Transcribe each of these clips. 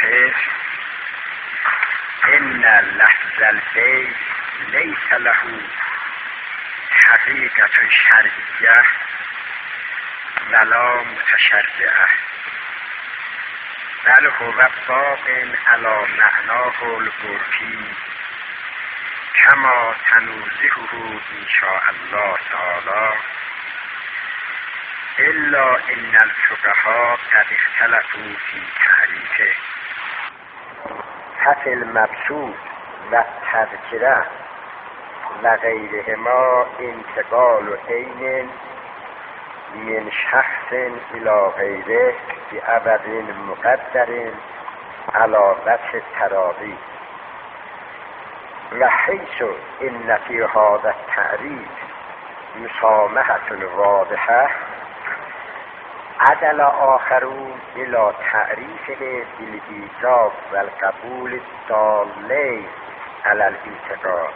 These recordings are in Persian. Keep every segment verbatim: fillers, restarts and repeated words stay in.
آخر ان لفظ البیع لیس له حقیقت شرعیه ولا متشرعه بل هو باق علی معناه العرفی کما تنوزهه ان شاء الله تعالی الا ان الفقهاء قد اختلفوا فی تعریفه ففی المبسوط و تذکره و غیرهما انتقال عین من شخص الى غیره بعوض مقدر علی وجه التراضی و حیث ان فی هذا التعریف مسامحة واضحة عدل آخرون الى تعریفه بالایجاب و القبول الدال علی الاعتقاد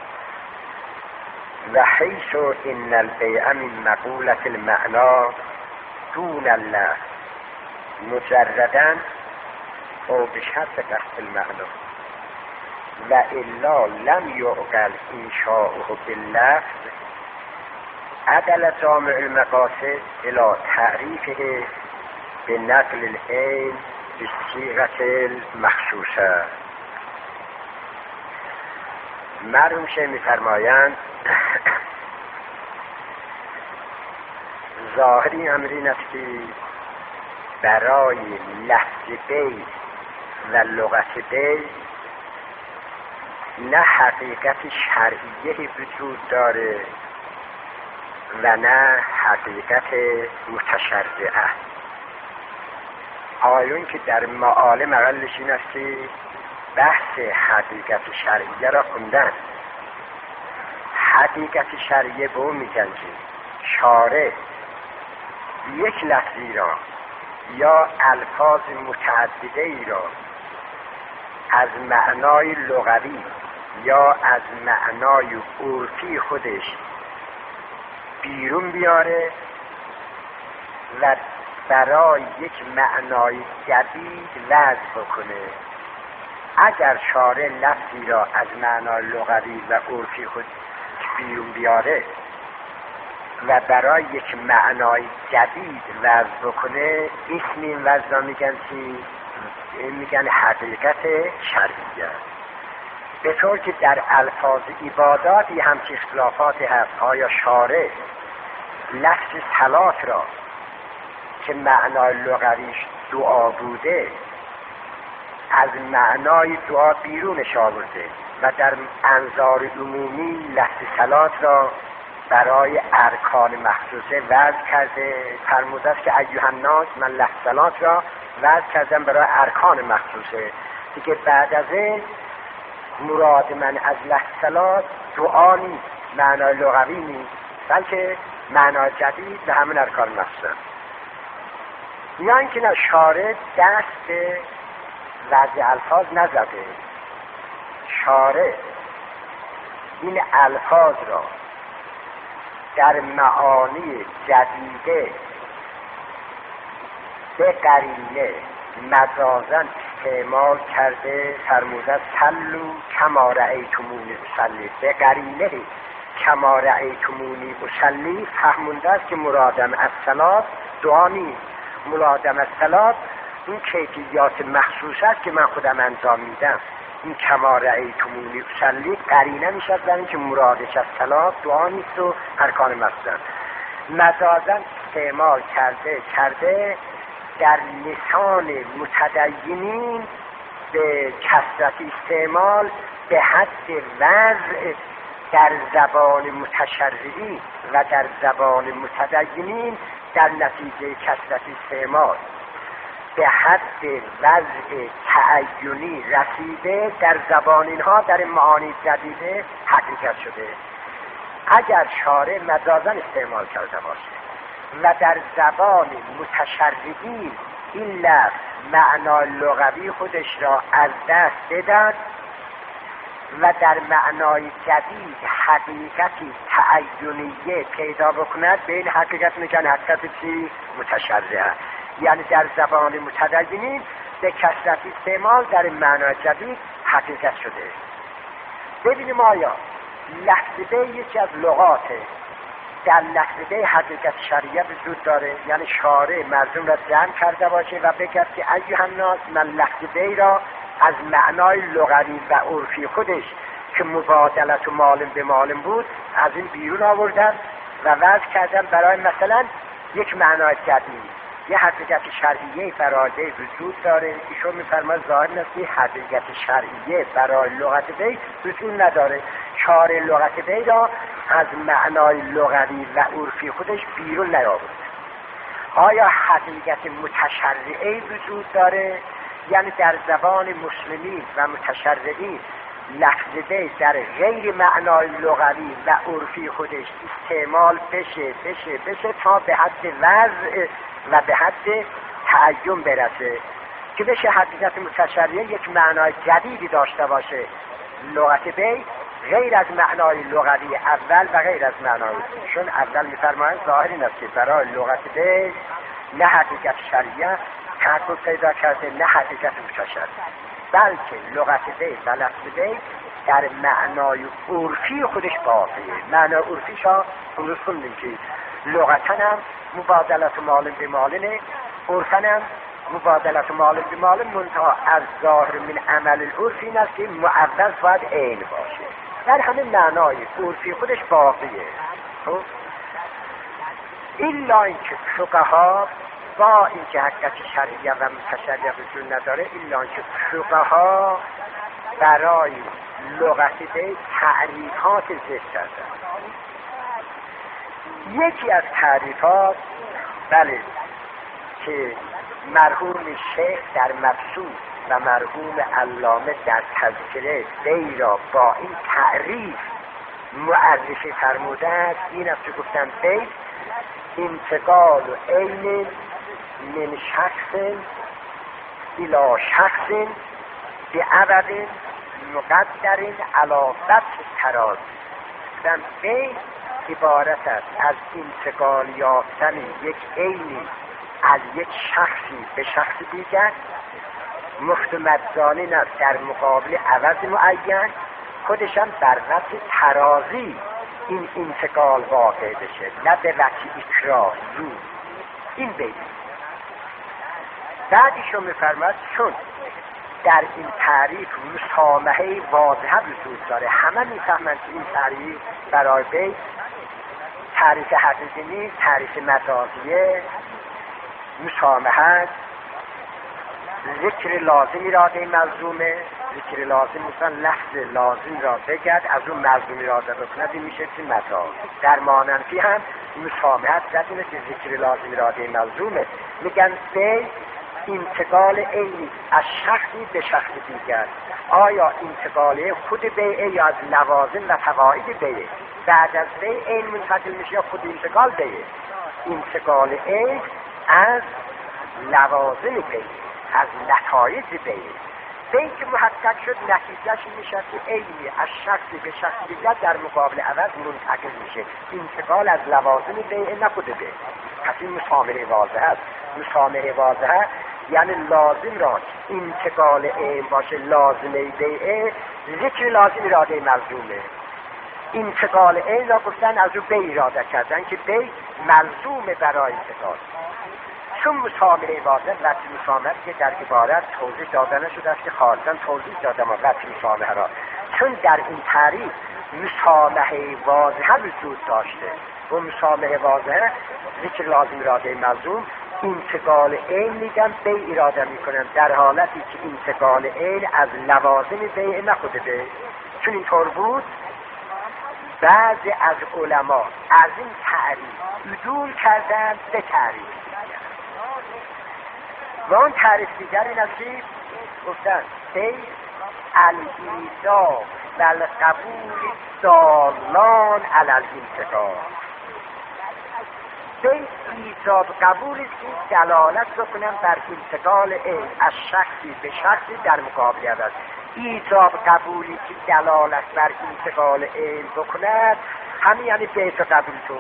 و حیث ان البیع من مقولة المعنى دون اللفظ مجردا او بشرط قصد المعنى و الا لم یعقل انشاؤه باللفظ عدل جامع المقاصد الى تعریفه بنقل العین بصیغة المخصوصه. مرحوم شیخ می‌فرمایند ظاهری امر این است که برای لفظ بیع و لغت بیع نه حقیقت شرعیه وجود داره و نه حقیقت متشرعه. آیون که در معالم اقلش این است که بحث حقیقت شرعیه را خوندن. حقیقت شرعیه به اون میگن که شارع یک لفظی را یا الفاظ متعدده ای را از معنای لغوی یا از معنای عرفی خودش بیرون بیاره و برای یک معنای جدید وضع بکنه. اگر شارع لفظی را از معنای لغوی و عرفی خود بیرون بیاره و برای یک معنای جدید وضع بکنه، اسم این وضع را میگن چی؟ میگن حقیقت شرعیه. به طور که در الفاظ عباداتی همچه اختلافاتی هست. آیا شارع لفظ صلات را که معنای لغویش دعا بوده از معنای دعا بیرونش آورده و در انظار عمومی لفظ صلات را برای ارکان مخصوصه وضع کرده؟ فرموده است که ایها الناس من لفظ صلات را وضع کردم برای ارکان مخصوصه. دیگه بعد از این مراد من از لفظ صلات دعا نیست، معنای لغوی نیست، بلکه معنای جدید و همین ارکان مخصوصه. یا اینکه نه، شارع دست به وضع الفاظ نزده. شارع این الفاظ را در معانی جدیده به قرینه مجازاً استعمال کرده. فرموده صلوا کما رأیتمونی اصلی. به قرینه کما رأیتمونی اصلی فهمونده است که مرادم از صلات دعا نیست، مرادم از صلات این کیفیات مخصوص است که من خودم انجام میدم. این کما رأیتمونی اصلی قرینه میشد در این که مرادش از صلات دعا نیست و ارکان مخصوص. مجازاً استعمال کرده کرده در لسان متدینین به کثرت استعمال به حد وضع در زبان متشرعی و در زبان متدینین در نتیجه کثرت استعمال به حد وضع تعینی رسیده در زبان اینها در معانی جدیده حقیقت شده. اگر شارع مجازاً استعمال کرده باشه و در زبان متشرعی این لفظ معنای لغوی خودش را از دست بدهد و در معنای جدید حقیقتی تعینیه پیدا بکند، به این حقیقت میگن حقیقت چی؟ متشرعه. یعنی در زبان متدینین به کثرت استعمال در معنای جدید حقیقت شده. ببینیم آیا لفظ بی یکی از لغاته در لفظ بی حقیقت شرعیه وجود داره، یعنی شارع مردم را جمع کرده باشه و بگه که ایها الناس، من لفظ بی را از معنای لغوی و عرفی خودش که مبادلت و مالم به مالم بود از این بیرون آوردن و وضع کردن برای مثلا یک معنای جدید. یه حقیقت شرعیه برای بی وجود داره. ایشون میفرماید ظاهر نستی حقیقت شرعیه برای لغت بی وجود نداره. شارع لغت بی را از معنای لغوی و عرفی خودش بیرون نیاورد. آیا حقیقت متشرعی وجود داره؟ یعنی در زبان مسلمین و متشرعین لفظ بی در غیر معنای لغوی و عرفی خودش استعمال بشه بشه بشه تا به حد وضع و به حد تعین برسه که بشه حقیقت متشرعه یک معنای جدیدی داشته باشه. لغت بی غیر از معنای لغوی اول و غیر از معنای عرفی. چون اول میفرمایند ظاهر این است که برای لغت بی نه حقیقت شرعیه تحقق پیدا کرده نه حقیقت متشرعه، بلکه لغت بی و لفظ بی در معنای عرفی خودش باقیه. معنای عرفیش ها امروز خوندیم که لغتن هم مبادلت مال به مالنه، عرفن هم مبادلت مال به مال، منتها از ظاهر من عمل العرفی این است که معوض باید عین باشه. در همین معنای عرفی خودش باقیه. خب الا اینکه فقها با اینکه حقیقت شرعیه و متشرعه وجود نداره، الا اینکه فقها برای لغت بی تعریفات ذکر کردن. یکی از تعریفات بله که مرحوم شیخ در مبسوط و مرحوم علامه در تذکره بی را با این تعریف معرفی فرمودند این است که گفتن بی انتقال و عین من شخص الى شخص به عوض مقدر علی فتح تراز. گفتن بی عبارت است از انتقال یافتن یک عینی از یک شخصی به شخص دیگر مختمدزانی است در مقابل عوض معین، خودشم بر وجه ترازی این انتقال واقع بشه، نه به وجه اکراه زور. این بید بعدیشو میفرماد چون در این تعریف مسامحه واضحه وجود داره، همه میفهمند که این تعریف برای بید تعریف حقیقی نیست، تعریف مجازیه، مسامحه، ذکر لازمی اراده ملزومه. ذکر لازم مثلا لفظ لازم را بگد از اون ملزوم اراده بکند، این میشه که مجاز. در ماننفی هم مسامحت زدونه که ذکر لازم اراده ملزومه. میگن به انتقال عینی از شخصی به شخص دیگر. آیا انتقاله خود بیعه یا از لوازم و فواید بیعه؟ بعد از بیع عین منتقل میشه یا خود انتقال بیعه؟ انتقال عین از لوازم بیعه، از نتایج بیعه. بیعه که محقق شد نتیجهش میشه که عینی از شخصی به شخص دیگر در مقابل عوض منتقل میشه. انتقال از لوازم بیعه نه خود بیعه. پس این مسامحه واضحه است. مسامحه واضحه یعنی لازم را انتقال عین باشه لازمه بیعه، ذکر لازم اراده ملزومه. انتقال عین را گفتن از او بی اراده کردن که بی ملزومه برای انتقال. چون مسامحه واضح وقت مسامحه که در عبارت توضیح دادن شده است که خارجاً توضیح دادم وقت مسامحه را، چون در این تعریف مسامحه واضحه وجود داشته و مسامحه واضحه ذکر لازم اراده ملزوم، انتقال عین میگن بی اراده میکنن در حالتی که انتقال عین از لوازم بی نخوده بی. چون اینطور بود بعضی از علما از این تعریف عدول کردن به تعریف دیگر و اون تعریف دیگر این است که گفتن بی الایجاب و القبول دالان علی الانتقال. به ایجاب قبول است که دلالت بکنن بر انتقال عین از شخصی به شخصی در مقابل عوض. ایجاب قبولی که دلالت بر انتقال عین بکند همین یعنی بیت و قبول تو.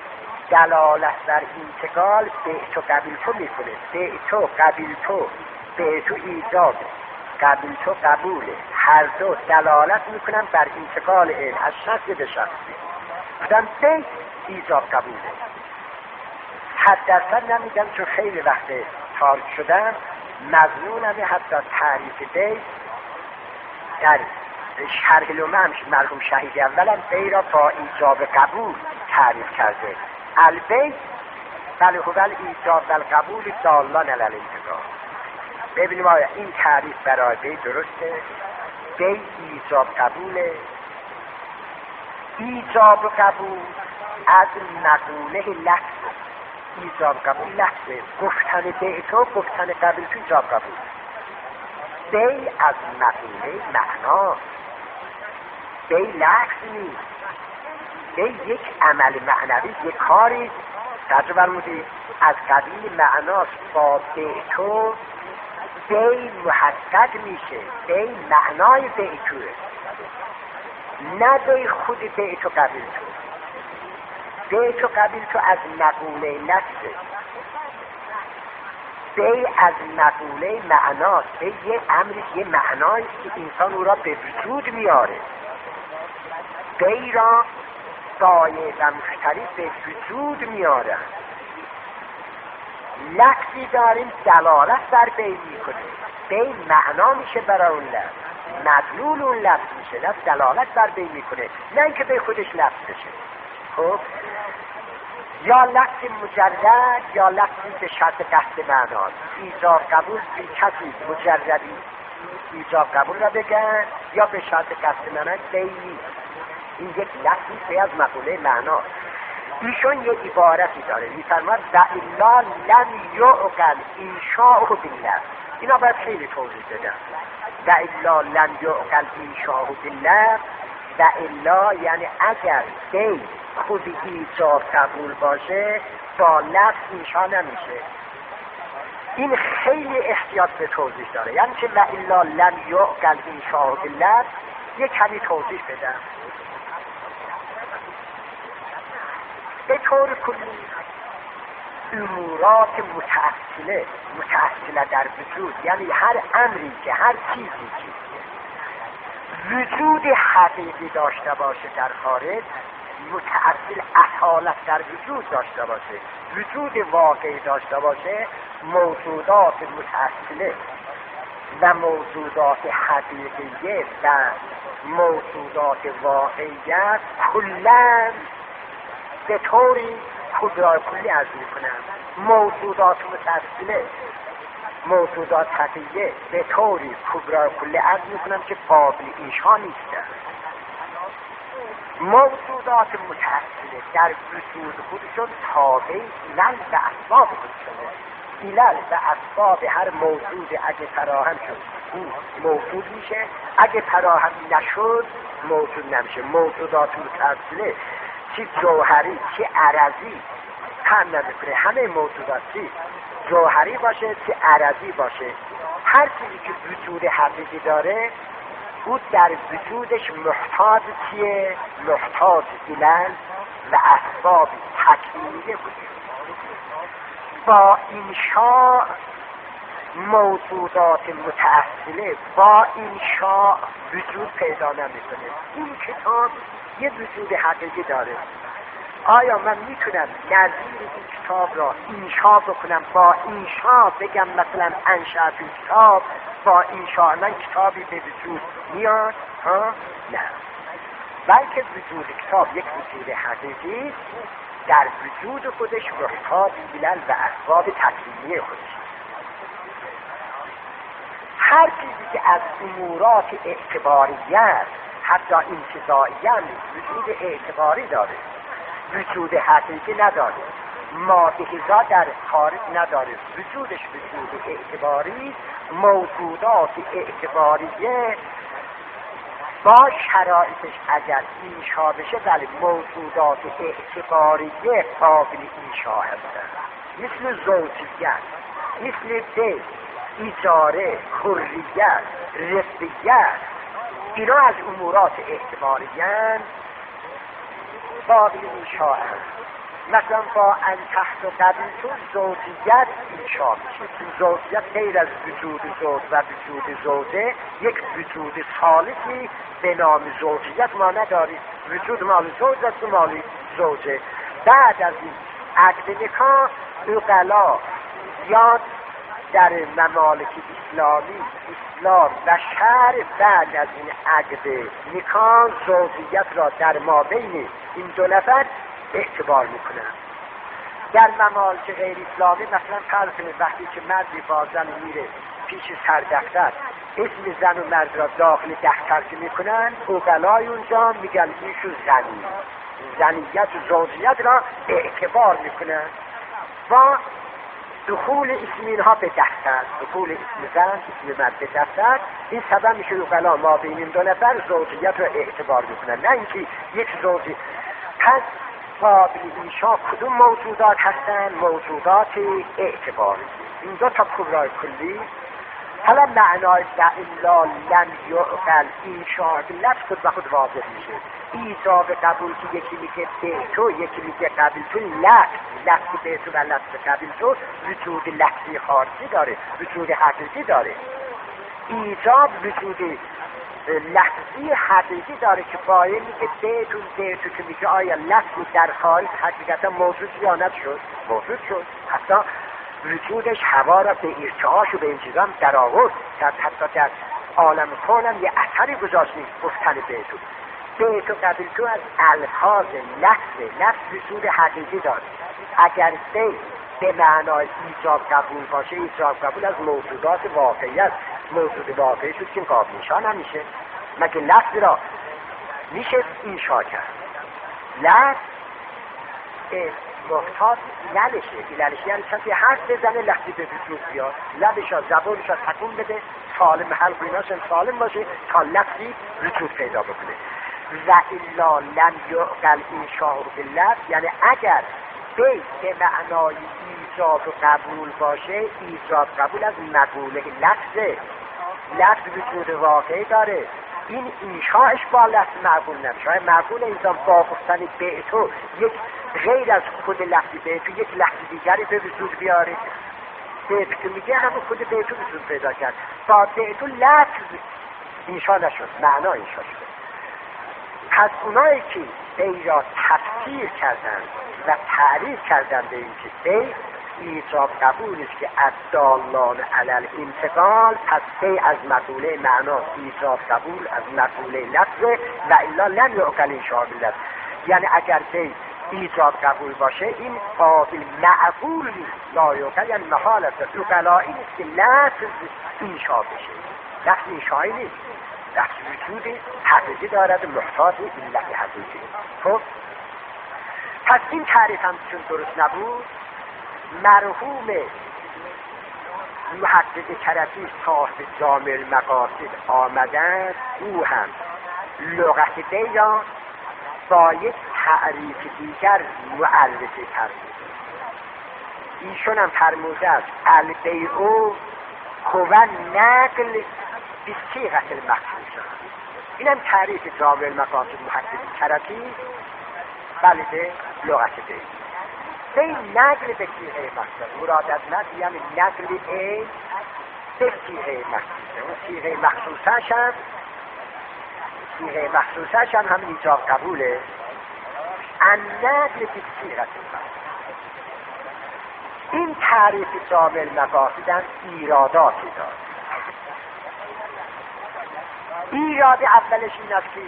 دلالت بر انتقال بیت و قبول تو میکنه. بیت و قبول تو به تو ایجاب، قبول تو قبوله، هر دو دلالت میکنن بر انتقال علم از شخص به شخصی. بودن بیت ایجاب قبوله. حد درصد نمیگم چون خیلی وقت تارک شدن، مضمون همه حتی تعریف بیت در شرح لمعش مرحوم شهید اولم بی را با ایجاب قبول تعریف کرده. البیت بله هول ایجاب و القبول دالان علی الانتقال. ببینیم آیا این تعریف برای بیت درسته؟ بیت ایجاب قبوله. ایجاب و قبول از مقوله لفظ، ایجاب قبول لفظه، گفتن بیتو گفتن قبول تو ایجاب قبول. بی از مقوله معنا، بی لفظ نیست، بی یک عمل معنوی، یک کاری تجربه فرمودید از قبیل معناست. با بیتو بی محقق میشه، بی معنای بیتوه، نه بی خود بیتو قبیل تو. بیتو قبیل تو از مقوله لفظه، بی از مقوله معناست. بی یه امری، یه معنایست که انسان او را به وجود میاره. بی را دایه و مشتری به وجود میاره. لفظی داریم دلالت بر بی میکنه، بی معنا میشه برای اون لفظ، مدلول اون لفظ میشه، لفظ دلالت بر بی میکنه، نه اینکه به خودش لفظ بشه. خب یا لفظ مجرد یا لفظی به شرط قصد معناست. ایجاب قبول بی کسی مجردی ایجاب قبول را بگن یا به شرط قصد معناست بیی. این یک لفظی به از مقوله معناست. ایشون یه عبارتی داره میفرماد و الا لم یعقل انشاء بالله. اینا باید خیلی توضیح بدم. و الا لم یعقل انشاء بالله، و الا یعنی اگر بی خود ایجاب قبول باشه با لفظ انشاء نمیشه. این خیلی احتیاط به توضیح داره. یعنی که و الا لم یعقل انشاء بالله یک کمی توضیح بدم. به طور کلی امورات متأصله متأصله در وجود، یعنی هر امری که هر چیزی که وجود حقیقی داشته باشه در خارج، متأصل اصالت در وجود داشته باشه، وجود واقعی داشته باشه، موجودات متأصله و موجودات حقیقیه و موجودات واقعیت کلاً به طوری کبرای کلی عرض میکنم. موجودات متأصله موجودات حقیقیه به طوری کبرای کلی عرض میکنم که قابل انشاء نیستن. موجودات متأصله در وجود خودشون تابع علل و اسباب خودشونه. علل و اسباب هر موجود اگه فراهم شد اون موجود میشه، اگه فراهم نشد موجود نمیشه. موجودات متأصله چی جوهری چی عرضی هم نمیکنه. همه موجودات چی جوهری باشه چی عرضی باشه، هر چیزی که وجود حقیقی داره او در وجودش محتاج چیه؟ محتاج علل و اسباب تکوینیه بوده. با انشاء موجودات متأصله با انشاء وجود پیدا نمیکنه. این کتاب یه وجود حقیقی داره. آیا من میتونم نظیر این کتاب را انشاء بکنم، با انشاء بگم مثلا انشاء این کتاب، با انشاء من کتابی به وجود میاد؟ ها؟ نه. بلکه وجود کتاب یک وجود حقیقی در وجود خودش محتاج علل و اسباب تکوینی خودش. هر چیزی که از امورات اعتباریت حتی انتزاعی هم وجود اعتباری داره، وجود حقیقی نداره، ماده‌زا در خارج نداره، وجودش وجود اعتباری. موجودات اعتباریه با شرایطش اگر انشاء بشه، ولی موجودات اعتباریه قابل انشاء هستن، مثل زوجیت، مثل بیت، اجاره، حریت، رفیت. اینا از امورات اعتباریان قابل انشاء هست. مثلا با ان تحت و قبیل تو زوجیت انشا میشه. تو زوجیت غیر از وجود زوج و وجود زوجه یک وجود ثالثی به نام زوجیت ما نداریم. وجود مال زوج است و مال زوجه. بعد از این عقد نکاح عقلا زیاد در ممالک اسلامی اسلام و شرع بعد از این عقد نکاح زوجیت را در مابین این دو نفر اعتبار میکنن. در ممالک غیر اسلامی مثلا فرض کنید وقتی که مردی با زن میره پیش سردفتر اسم زن و مرد را داخل دفتر که میکنن عقلای اونجا میگن ایشو زنی، زنیت و زوجیت را اعتبار میکنن با دخول اسم اینها به دفتر، دخول اسم زن اسم مرد به دفتر. این سبب میشه عقلا ما بین این دو نفر زوجیت را اعتبار میکنن، نه اینکه یک زوجی. پس قابل انشا کدوم موجودات هستن؟ موجودات اعتباری. این دو تا کبرای کلی. حالا معنای الا لم یعقل انشا لفظ خود و خود واضح میشه. ایجاب قبول که یکی میگه به تو، یکی میگه قبول تو، لفظ لفظ به تو و لفظ قبول تو وجود لفظی خارجی داره، وجود حقیقی داره. ایجاب وجود لفظی حقیقی داره که باید میگه بیتون بیتون که میگه آیا لفظی در خارج حقیقتا موجود یا نشد؟ موجود شد. حتی وجودش هوا را به ارتعاش و به این چیزا در آورد، در حتی در عالم کونم یه اثری گذاشت نیست گفتن بیتون. بیتو قبل تو از الفاظ لفظ لفظ وجود حقیقی داره. اگر بیت به معنای ایجاب قبول باشه، ایجاب قبول از موجودات واقعی است. موجود واقعی شد که قابل انشا نمیشه. مگه لفظ را میشه انشا کرد؟ لفظ محتاط للشه. للشه یعنی کسی حرف بزنه لفظی به وجود بیاد، لبشا زبانشا تکون بده، سالم حلق ایناشم سالم باشه تا لفظی وجود پیدا بکنه. و الا لم یعقل انشاء باللفظ، یعنی اگر بیت به معنای ایجاب و قبول باشه، ایجاب قبول از مقوله لفظه. لفظ وجود واقعی داره، این انشاءش با لفظ معقول نمیشه. معقول انسان با گفتن بیتو یک غیر از خود لفظی بیتو یک لفظ دیگری به وجود بیاره. بیتو که میگه همون خود بیتو وجود پیدا کرد، با بیتو لفظ انشاء نشد، معنا انشاء شد. پس اونایی که بی را تفسیر کردن و تعریف کردن به این که بی ایجاب قبولش که از دالان علل انتقال، پس بی از مقوله معنا، ایجاب قبول از مقوله لفظه. و الا لم یعقل انشاء باللفظ، یعنی اگر بی ایجاب قبول باشه این قابل معقول نیست. لا یعقل یعنی محال است. عقلایی نیست که لفظ انشاء بشه. لفظ انشایی نیست، لفظ وجود حقیقی دارد، محتاج علت حقیقی. خب پس این تعریف هم چون درست نبود، مرحوم محقق کرتی صاحب جامع المقاصد آمدن، او هم لغت بی را با یک تعریف دیگر معرفی کرد. ایشون هم فرموده است البیع هو نقل بصیغه المخصوصه. این هم تعریف جامع المقاصد محقق کرتی بله به لغت بی. بی نقل به صیغه مخصوص، مراد از نقل یعنی نقل ای به صیغه مخصوصه. اون صیغه مخصوصش هم صیغه مخصوصش هم همین ایجاب قبوله. ان نقل به صیغه مخصوص. این تعریف جامع المقاصد هم ایراداتی دارد. ایراد اولش این است که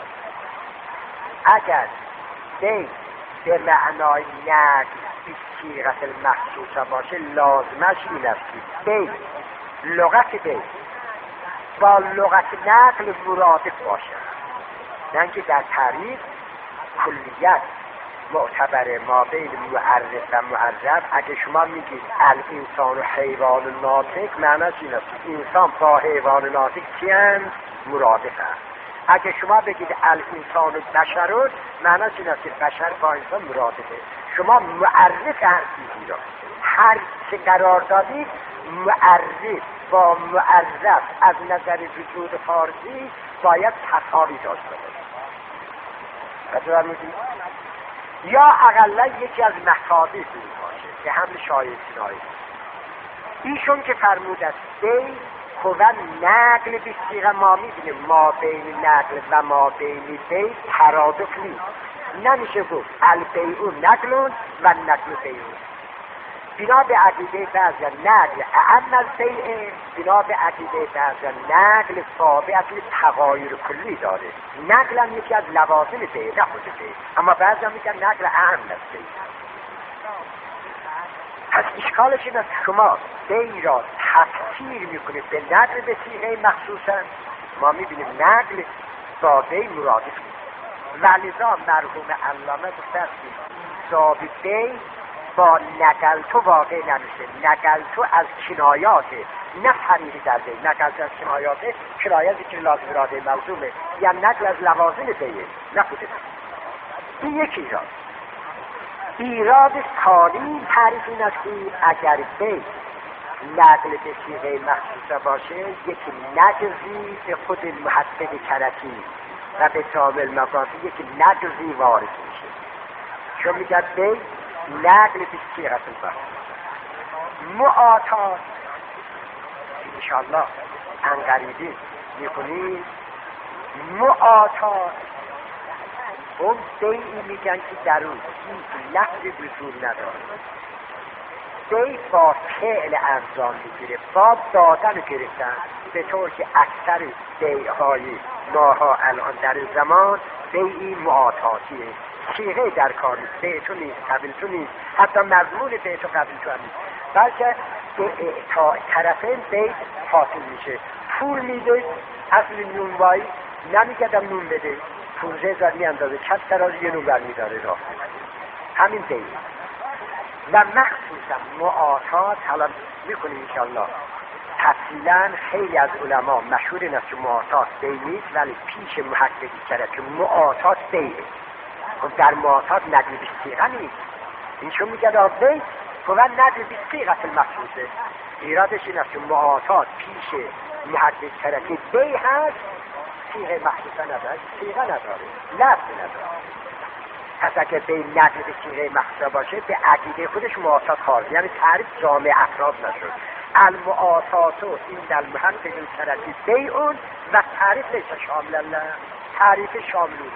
اگر بی به معنای نقل به صیغه المخصوصه باشه، لازمش این است که بی لغت بی با لغت نقل مرادف باشه، نه اینکه در تعریف کلیت معتبر ما بین معرف و معرف. اگه شما میگید الانسان و حیوان ناطق، معنیش این است که انسان با حیوان ناطق چی هست؟ مرادف هست. اگه شما بگید الانسان و بشر، معنیش این است که بشر با انسان مرادفه. شما معرف هستید را هر چه قرار دادید معرف با معرف از نظر وجود خارجی باید تساوی داشته باشه. قدر میدید؟ یا اقلا یکی از مصادیق این باشه که هم شایع سنایی. ایشون که فرمود است بی خوبن نقل به صیغه ما میبینیم ما بین نقل و ما بین بی ترادف نیست. نمیشه گفت البیعو نقلون و نقل بیعون. بنا به عقیده بعضی نقل اعم از بیعه، بنا به عقیده بعضی نقل تابع تغایر کلی داره. نقل هم یکی از لوازم بیعه نه خود بیعه، اما بعضی هم میگن نقل اعم از بیعه. پس اشکالش این است شما بیع را تفسیر میکنید به نقل به صیغه مخصوصا، ما میبینیم نقل با بیع مرادف نیست. ولذا مرحوم علامه گفته است ایجاب بیع با نقل تو واقع نمیشه. نقل تو از کنایاته نه صریح در بیع. نقل تو از کنایاته، کنایه ذکر لازم اراده موضوعه، یا نقل از لوازم بیعه نه خود. این یک ایراد. ایراد ثانی تعریف این است که اگر بیع نقل به صیغه مخصوصه باشه یک نقضی به خود محقق کرکی و به تابع مقاصد یک نقضی وارد میشه. چون میگه بیع نقل به صیغه مخصوصه معاطات انشاءالله انقریبی میکنیم. معاطات اون بیعی میگن که در اون هیچ لفظ حضور نداره. بیع با فعل انجام میگیره، با دادن گرفتن، به طور که اکثر بیعهای ماها الان در زمان بیعی معاطاتیه. صیغه در کار نیست، بیع تو نیست، قبل تو نیست، حتی مضمون بیع تو قبل تو هم نیست، بلکه به اعطاء طرفین بیع حاصل میشه. پول میده، اصل نونوایی نمیگدم نون بده، پونزه هزار میاندازه، کس تراز یه نون برمیداره راه. همین بیع و مخصوصا معاطات حالا میکنیم انشاءالله تفصیلا. خیلی از علما مشهور این است که معاطات بیع نیست، ولی پیش محققی کرد که معاطات بیعه. در معاطات نقل به صیغه نیست. این چون میگه در بیع و نقل به صیغه المخصوصه. ایرادش این است که معاطات پیش محقق کرد که بیع هست، صیغه مخصوصه نداره، صیغه نداره، لفظ نداره. پس اگر به نقل به صیغه مخصوصه باشه به عقیده خودش معاطات خارج، یعنی تعریف جامع افراد نشد. المعاطات این در محقق کرد بیعون و تعریف لیس شامل الله، تعریف شاملون.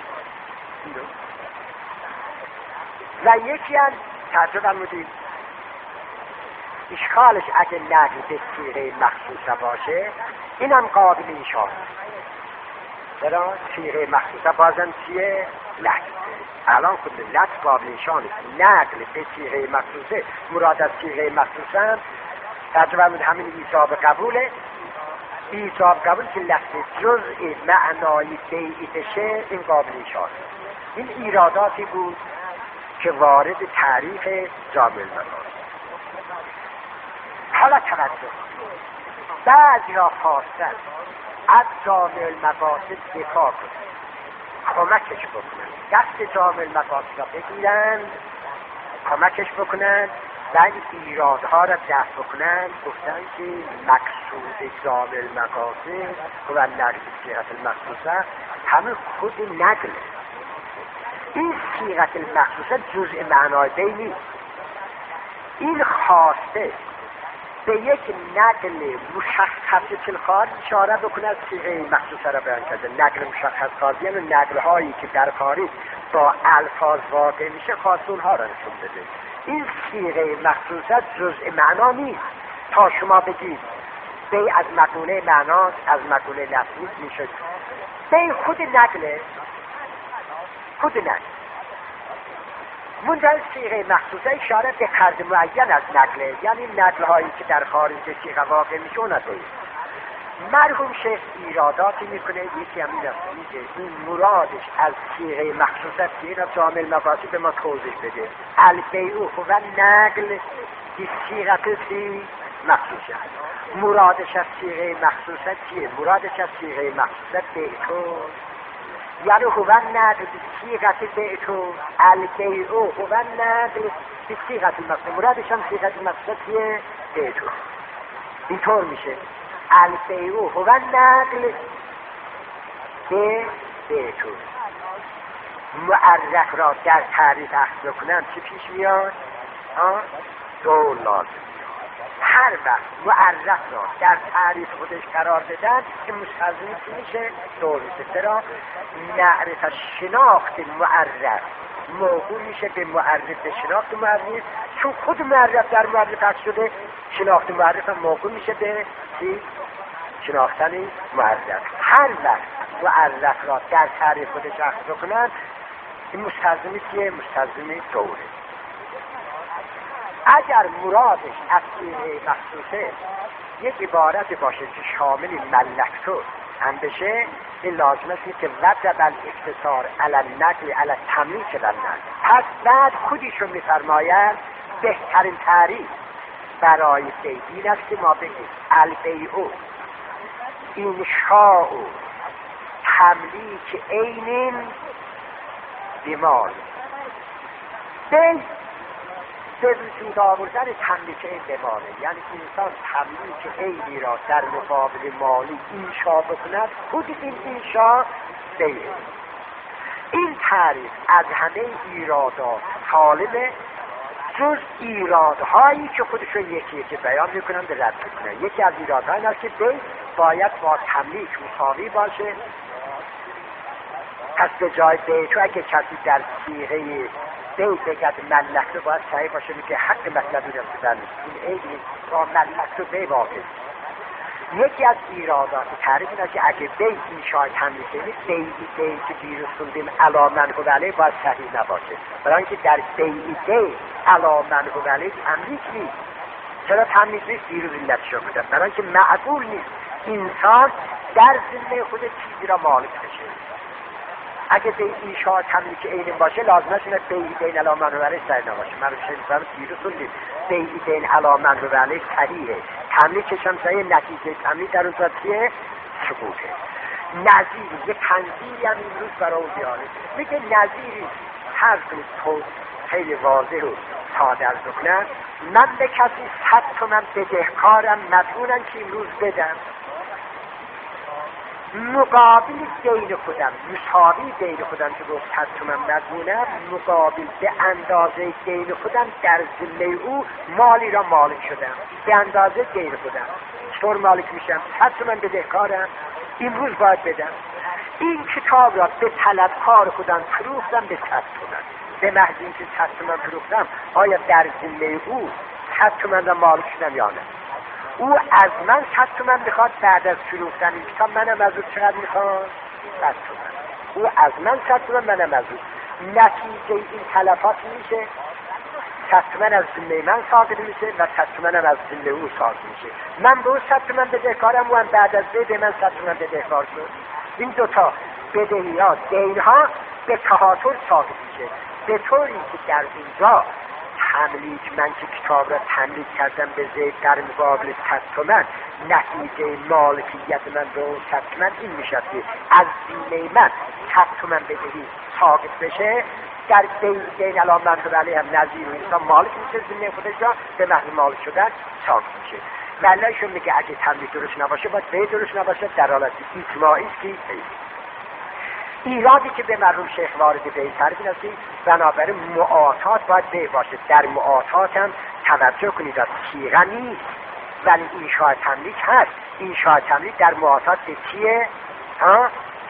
و یکی از ترجمه بودیم اشکالش اگه نقل به صیغه مخصوصه باشه اینم قابل ایشان. چرا؟ صیغه مخصوصه بازم چیه؟ لفظ. الان خود لفظ قابل ایشان است. نقل به صیغه مخصوصه مراد از صیغه مخصوصه ترجمه بود همین ایجاب قبوله. ایجاب قبول که لفظ جزء معنای بیعی بشه این قابل ایشان. این ایراداتی بود که وارد تعریف جامع المقاصد. حالا توجه، بعضی را خواستن از جامع المقاصد دفاع کنند، کمکش بکنند، دست جامع المقاصد را بگیرند، کمکش بکنند و این ایرادها را دفع بکنند. گفتن که مقصود جامع المقاصد و نقل صیغه المخصوصه همه خود نقل. این صیغه المخصوصه جزء معنای بیع نیست. این خواسته به یک نقل مشخص تلخار اشاره بکنه از صیغه مخصوصه را بیان کرده. نقل مشخص خاصی یعنی نقل هایی که در خارج با الفاظ واقع میشه خاص اونها را نشون بده. این صیغه مخصوصه جزء معنا نیست. تا شما بگید بیع از مقوله معناست، از مقوله لفظی میشه. بیع خود نقله، خود نقل. منتها صیغه مخصوصه اشاره به قرض معین از نقله، یعنی نقل هایی که در خارج صیغه واقع میشه اون است. مرحوم شیخ ایراداتی میکنه، یکی هم این است میگه این مرادش از صیغه مخصوصه که این جامع المقاصد به ما توضیح بده. البیع و نقل به صیغه مخصوصه. مرادش از صیغه مخصوصه چیه؟ مرادش از صیغه مخصوصه بیعتو، یعنی هو نقل به صیغه بیعتو. البیع هو نقل به صیغه مخصوصه. مرادش هم صیغه مخصوصه چیه؟ بیعتو. اینطور میشه البیع هو نقل به بیعتو. معرف را در تعریف اخذ کنند چی پیش میاد؟ دو لازم. هر وقت معرف را در تعریف خودش قرار بدن که مستلزم چی میشه؟ دو میشه. چرا؟ معرفت شناخت معرف موضوع میشه به معرف، به شناخت معرف، چون خود معرف در معرف اخذ شده، شناخت معرف هم موضوع میشه به چی؟ شناختن معرف. هر وقت معرف را در تعریف خودش اخذ کنند این مستلزمی که مستلزمی دوره. اگر مرادش از صیغه مخصوصه یک عبارت باشه که شامل ملکتو هم بشه، این لازم است که وجب الاقتصار علی النقل علی التملیک و النقل. پس بعد خودشون میفرماید بهترین تعریف برای بیع این است که ما بگیم البیع انشاء تملیک عین بمال. بیع به وجود آوردن تملیک عین بماله، یعنی انسان تملیک عینی را در مقابل مالی انشا بکند، خود این انشا بیع. این تعریف از همه ایرادات سالمه جز ایرادهایی که خودشون یکی یکی بیان میکنن به رد میکنن. یکی از ایرادهای این است که بیع باید با تملیک مساوی باشه. پس به جای بیع تو اگه کسی در صیغه بیع بگد ملکتو باید صحیح باشه میگه حق مطلبی را بزن این عیدی با ملکتو بیع واقع. یکی از ایرادات تعریف این است که اگه بیع انشاء تملیک کنید بیعی بیعی که دیروز خوندیم علی منهو علیه باید صحیح نباشه، برای اینکه در بیعی بیع علی منهو علیه تملیک نیست. چرا تملیک نیست؟ دیروز علتشو بودن، برای اینکه معقول نیست انسان در ذمه خود چیزی را مالک بشه. اگه به انشاء تملیک عین باشه لازم است بیع بین علی منهو علیه صحیح نباشه. من شنیدم دیروز خوندیم بیع بین علی منهو علیه صحیحه، تملیکش هم صحیح، نتیجه تملیک در اون صورت چیه؟ ثبوته. نظیر یک تنظیری هم امروز برای اون بیاره، میگه نظیری هر تو خیلی واضح و ساده از بکنن، من به کسی صد تومن بدهکارم مدیونم که امروز بدم، مقابل دین خودم مساوی دین خودم که گفت صد تومن مدیونم، مقابل به اندازه دین خودم در ذمه او مالی را مالک شدم، به اندازه دین خودم. چطور مالک میشم؟ صد تومن بدهکارم امروز باید بدم. این کتاب را به طلبکار خودم فروختم به صد تومن، به محض اینکه صد تومن فروختم آیا در ذمه او صد تومن را مالک شدم یا نه؟ او از من صد تومن میخواد بعد از فروختن این کتاب، منم از او چقدر میخواد؟ صد تومن. او از من صد تومن، منم از او. نتیجه این تلفات میشه صد تومن از ذمه من ساقط میشه و صد تومن هم از ذمه او ساقط میشه. من به او صد تومن بدهکارم، او هم بعد از بده من صد تومن بدهکار شد. این دوتا بدهیات دینها به تهاتر ساقط میشه، به طوری که در اینجا تملیک، من که کتاب را تملیک کردم به زید در مقابل صد تومن، نتیجه مالکیت من به اون صد تومن این میشه که از ذمه من صد تومن بدهی ساقط بشه، در دین دین علی منهو علیه هم نظیر انسان مالک میشه ذمه خودش را، به محض مالک شدن ساقط میشه. معنیشون میگه اگه تملیک درست نباشه باید بیع درست نباشه، در حالت اجماعی است که ایرادی که به مرحوم شیخ وارد بیع تعریف این است که بنابراین معاطات باید بیع باشه. در معاطات هم توجه کنید از صیغه نیست ولی انشاء تملیک هست. انشاء تملیک در معاطات به چیه؟ ها؟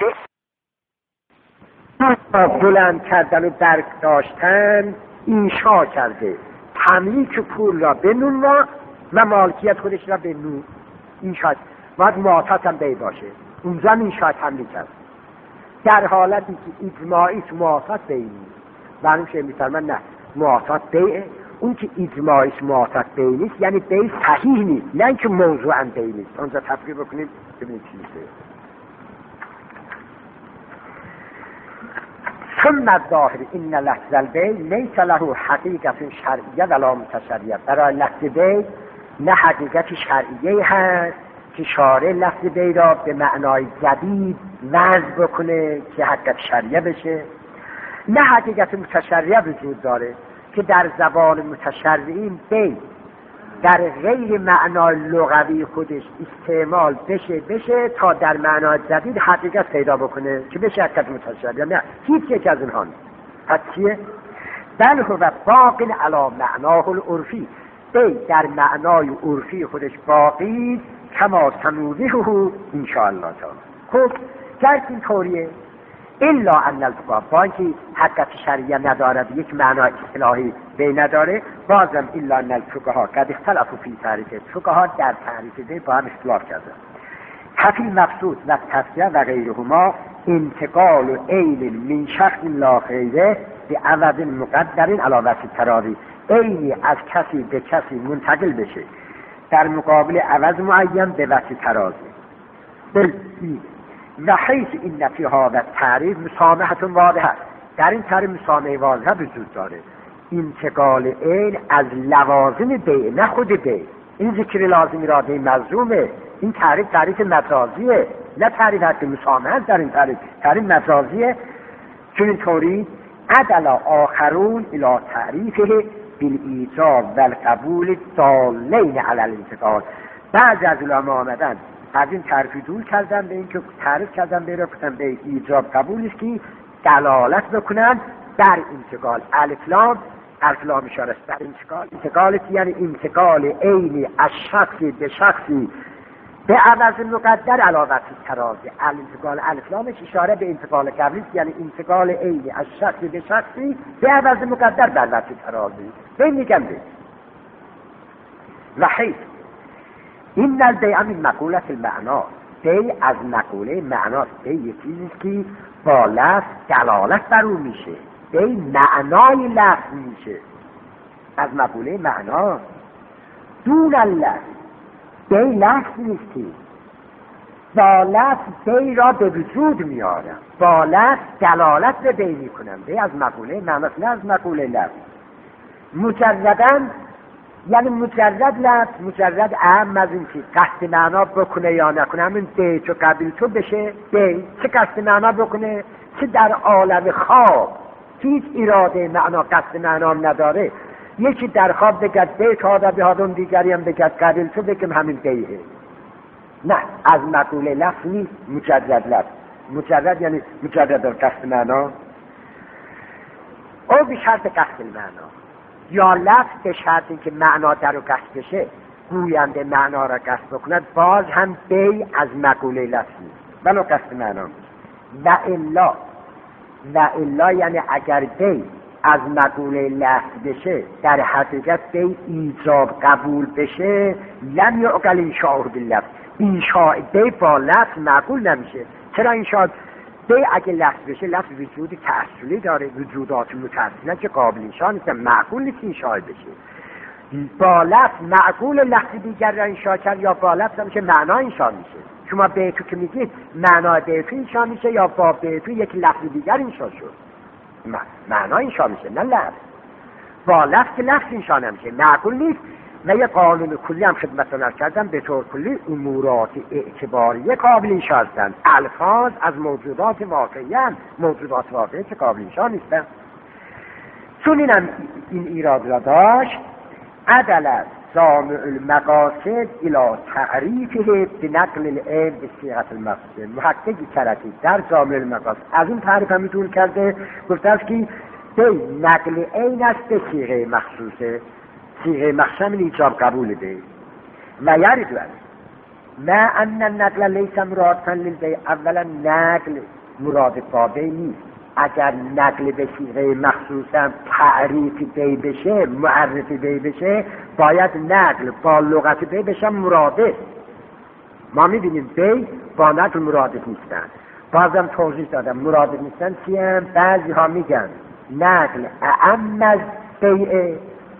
بلند کردن و درک داشتن انشاء کرده، تملیک پول را به نون را و مالکیت خودش را به نون. انشاء باید معاطات هم بیع باشه، اونجا هم انشاء تملیک هست. در حالتی که اجماعی تو معاطات بیع نیست. برنامه شه میفرمن نه معاطات بیعه، اون که اجماعی معاطات بیع نیست یعنی بیع صحیح نیست، نه اینکه موضوعاً بیع نیست. اونجا تفریق بکنیم ببینید چی میشه. ثم الظاهر ان لفظ البیع لیس له حقیقت شرعیه ولا متشریعه. برای لفظ بیع نه حقیقت شرعیه هست که شارع لفظ بیع را به معنای جدید وضع بکنه که حقیقت شرعیه بشه، نه حقیقت متشریعه وجود داره که در زبان متشرعین بیع در غیر معنای لغوی خودش استعمال بشه بشه تا در معنای جدید حقیقت پیدا بکنه که بشه حقیقت متشابه. نه هیچ یک از اینها نیست. پس چیه؟ بل هو باق علی معناه العرفی، ای در معنای عرفی خودش باقی کما سنوضحه ان شاء الله تعالی. خب گرچه این طوریه الا ان الفقهاء با اینکه حقیقت شرعیه ندارد یک معنای اصطلاحی بی نداره، بازم الا ان الفقهاء قد اختلفوا فی تعریف، فقها در تعریف دی با هم اختلاف کردن. حفی مقصود و تصفیه و غیرهما انتقال عین من شخص لا غیره به عوض مقدر علی وجه تراضی، عینی از کسی به کسی منتقل بشه در مقابل عوض معین به وجه تراضی. و حیث این فی هذا تعریف مسامحه واضحه، در این تعریف مسامحه واضحه وجود داره. انتقال عین از لوازم بیع نه خود بیع، این ذکر لازمی اراده ملزومه، این تعریف تعریف مجازیه نه تعریف حق مسامحه. در این تعریف تعریف مجازیه، چون اینطوری عدل آخرون الی تعریفه بالایجاب و القبول دالین علی الانتقال. بعضی از علما آمدن از این تعریف دور کردن به این که تعریف کردن به رفتن به ایجاب قبول است که دلالت بکنن در انتقال. الف لام الف لام اشاره است در انتقال. انتقال یعنی انتقال عینی از شخصی به شخصی به عوض مقدر علاوه تراضی. الانتقال الف لامش اشاره به انتقال قبلی است، یعنی انتقال عینی از شخصی به شخصی به عوض مقدر در وجه تراضی. به میگم به و حیث این البیع من مقولت المعنا، بیع از مقوله معناست. بیع یه چیزی که با لفظ دلالت بر اون میشه، بیع معنای لفظ میشه از مقوله معنا. دون اللفظ بیع لفظ نیستی، با لفظ بیع را به وجود میارم، با لفظ دلالت به بیع میکنم. بیع از مقوله معناست نه از مقوله لفظ. مجردن یعنی مجرد لفظ، مجرد اهم از این چیز قصد معنا بکنه یا نکنه، همین بیع تو قبیل تو بشه بیع، چه قصد معنا بکنه چه در عالم خواب هیچ اراده معنا قصد معنا نداره. یکی در خواب بگد بیع تا به آدم دیگری هم بگد قبیل تو بگم همین بیعه. نه از مقوله لفظ نیست مجرد لفظ. مجرد یعنی مجرد قصد معنا او به شرط قصد معنا، یا لفظ به شرطی که معنا در رو قصد بشه گوینده معنا را قصد بکند، باز هم بیع از مقوله لفظ نیست ولو قصد معنا. و الا و الا یعنی اگر بیع از مقوله لفظ بشه در حقیقت بیع ایجاب قبول بشه، لم یعقل انشاء باللفظ، انشاء بیع با لفظ معقول نمیشه. چرا انشاء بیع اگه لفظ بشه لفظ وجود تأصیلی داره، وجودات متأصیله که قابل انشاء نیستن، معقول نیست انشاء بشه. با لفظ معقول لفظ دیگر را انشاء کرد یا با لفظ هم که معنا انشاء میشه. شما بیع تو که میگید معنا بیع تو انشاء میشه یا با بیع تو یک لفظ دیگر انشاء شد، معنا انشاء میشه نه لفظ. با لفظ لفظ انشاء نمیشه، معقول نیست. و یه قانون کلی هم خدمتتون عرض کردم، به طور کلی امورات اعتباریه قابل انشاء هستند. الفاظ از موجودات واقعی هم موجودات واقعی که قابل انشاء نیستن. چون اینم این ایراد را داشت، عدل جامع المقاصد الى تعریفه بنقل العین به صیغه المقصود. محققی کرکی در جامع المقاصد از این تعریف هم میتون کرده، گفته است که به نقل عین است به صیغه مخصوصه، صیغه مخصوص ایجاب قبول بیع. و یرد ما ان النقل لیس مرادفا للبیع، اولا نقل مراد با بیع نیست. اگر نقل به صیغه مخصوصا تعریف بیع بشه، معرفی بیع بشه، باید نقل با لغت بیع بشه مرادف. ما میبینیم بیع با نقل مرادف نیستن. بازم توضیح دادم مرادف نیستن چیه؟ بعضی ها میگن نقل اعم از بیع،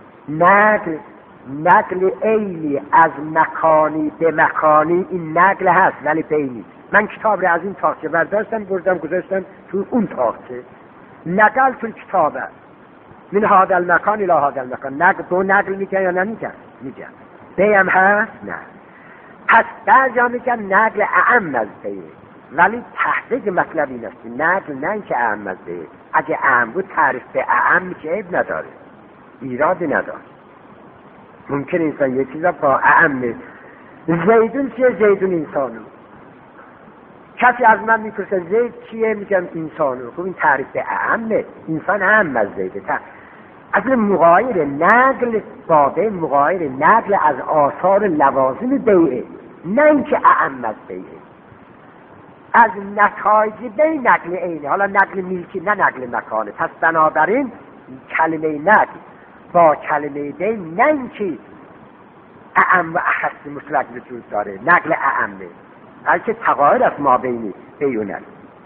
نقل نقل عینی از مکانی به مکانی، این نقل هست ولی بیع نیست. من کتاب را از این تاقچه برداشتم بردم گذاشتم تو اون تاقچه، نقل تو کتابه من هذا المکان الى هذا المکان. نقل دو نقل میگن یا نمیگن؟ میگن. بیع هم هست؟ نه. پس بعضیا میگن نقل اعم از بیع، ولی تحقیق مطلب این است نقل نه اینکه اعم از بیع. اگه اعم بود تعریف به اعم میشه عیب نداره، ایرادی نداره. ممکن انسان یه چیزا با اعمه. زیدون چیه؟ زیدون انسانو. کسی از من میپرسه زید چیه؟ میگم انسانو. خب این تعریف به اعمه، انسان اعم از زیده. اصلا مغایر نقل بابه مغایر نقل از آثار لوازم بیعه، نه اینکه اعم از بیعه. از نتایج بی نقل اینه، حالا نقل میلکی نه نقل مکانه. پس بنابراین کلمه نقل با کلمه بی نه اینکه اعم و اخص مطلق وجود داره، نقل اعمه، بلکه تغایر از ما بینی بیونه.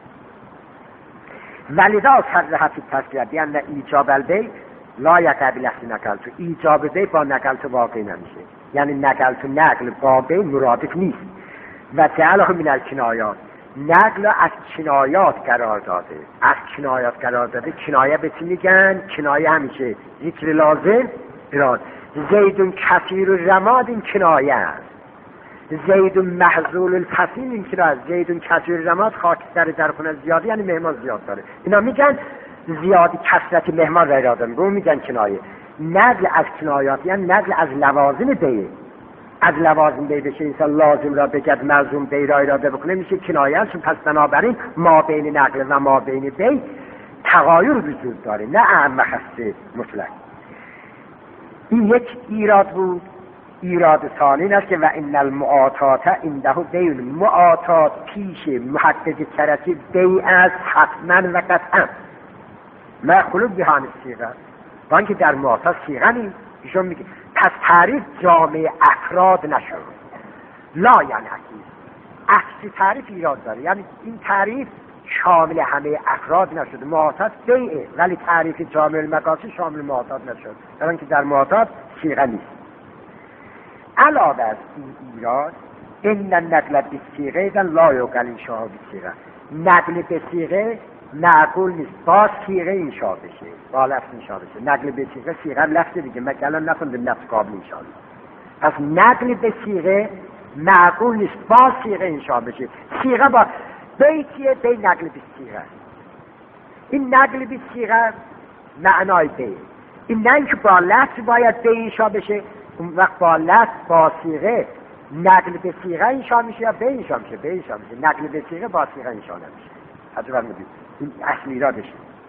ولذا صرح فی التذکیه بیان ایجاب البی لا یقبل لفظ نقل تو. ایجاب بی با نقل تو واقع نمیشه، یعنی نقل تو نقل با بی مرادف نیست. و جعله من الکنایات، نقل از کنایات قرار داده، از کنایات قرار داده. کنایه به چی میگن؟ کنایه همیشه ذکر لازم اراد. زیدون کثیر الرماد این کنایه است. زیدون محذول الفصیل این کنایه است. زیدون کثیر الرماد خاکستر در خونه زیادی، یعنی مهمان زیاد داره. اینا میگن زیادی کثرت مهمان را اراده میگن، میگن کنایه. نقل از کنایات یعنی نقل از لوازم بیه. از لوازم بی بشه انسان لازم را بگد، ملزوم بی را اراده بکنه، میشه کنایه است. پس بنابراین ما بین نقل و ما بین بی تغایر وجود داره، نه اعم خاص مطلق. این یک ایراد بود. ایراد ثانی است که و ان المعاطات عنده بین، معاطات پیش محقق کرتی بی از حتما و قطعا مخلوق بهان صیغه، وان که در معاطات صیغه نیست. ایشون میگه پس تعریف جامع افراد نشد. لا یعنی عکس عکس تعریف ایراد داره، یعنی این تعریف شامل همه افراد نشد. معاطات بیعه ولی تعریف جامع المقاصد شامل معاطات نشد، در اینکه در معاطات صیغه نیست. علاوه از این ایراد ان النقل بالصیغه اذا لا یقل انشاء بالصیغه، نقل به صیغه معقول نیست با صیغه انشاء بشه، با لفظ انشاء بشه. نقل به صیغه صیغه لفظ دیگه، مگه الان نخوندیم لفظ قابل انشاء. پس نقل به صیغه معقول نیست با صیغه انشاء بشه. صیغه با بیتیه بی نقل به صیغه. این نقل به صیغه معنای بی، این نه اینکه با لفظ باید بی انشاء بشه. اون وقت با لفظ با صیغه نقل به صیغه انشاء میشه یا بی انشاء میشه؟ بی انشاء میشه. نقل به صیغه با صیغه انشاء نمیشه. حضرت میگید این اصل ایرادش.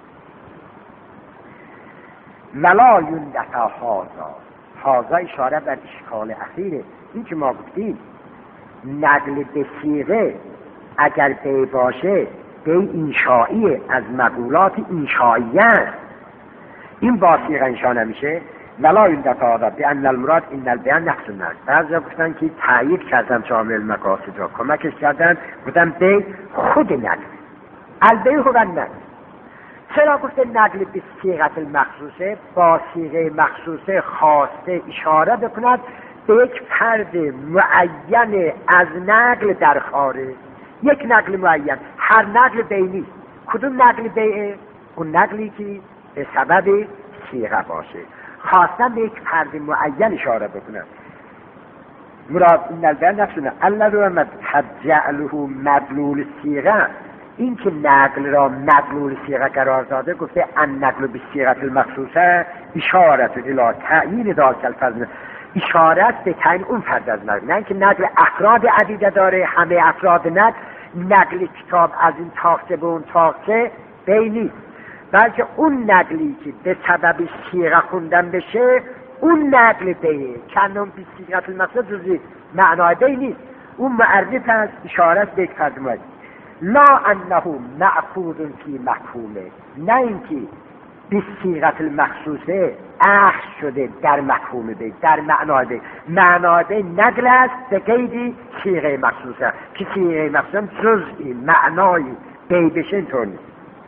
ولا یندتا هازا، هازا اشاره بر اشکال اخیره. این که ما گفتیم نقل به صیغه اگر بی باشه بی انشائی از مقولات انشائیه است، این با صیغه انشاء نمیشه. ولا یندتا هازا بان المراد ان البیان نقص النقل. بعضیا گفتن که تایید کردن جامع المقاصد را، کمکش کردن، گفتن به خود نقل البیع و نقل. چرا گفته نقل به صیغه المخصوصه؟ با صیغه مخصوصه خواسته اشاره بکند به یک فرد معین از نقل در خارج. یک نقل معین، هر نقل بینی. کدوم نقل بیعه؟ اون نقلی که به سبب صیغه باشه. خواستن به یک فرد معین اشاره بکند. مراد این البیان نفسونه الله رو مد جعله مدلول صیغه، این که نقل را مدلول صیغه قرار داده، گفته ان نقل به صیغه المخصوصه اشارت الی تعیین ذاک الفضل، اشارت به تعیین اون فرد از نقل، نه اینکه نقل افراد عدیده داره، همه افراد نقل نقل کتاب از این تاخته به اون تاخته بی نیست، بلکه اون نقلی که به سبب صیغه خوندن بشه اون نقل بیه. کنون به صیغه المخصوصه جزئی معنای بی نیست، اون معرف است، اشارت به یک فرد معین. لا انه معقود فی مفهومه، نه اینکه به صیغه المخصوصه اخذ شده در مفهوم بی، در معنای بی. معنای بی نقل است به قید صیغه مخصوصه که صیغه مخصوصه جزئی معنای بی بشه اینطور نیست.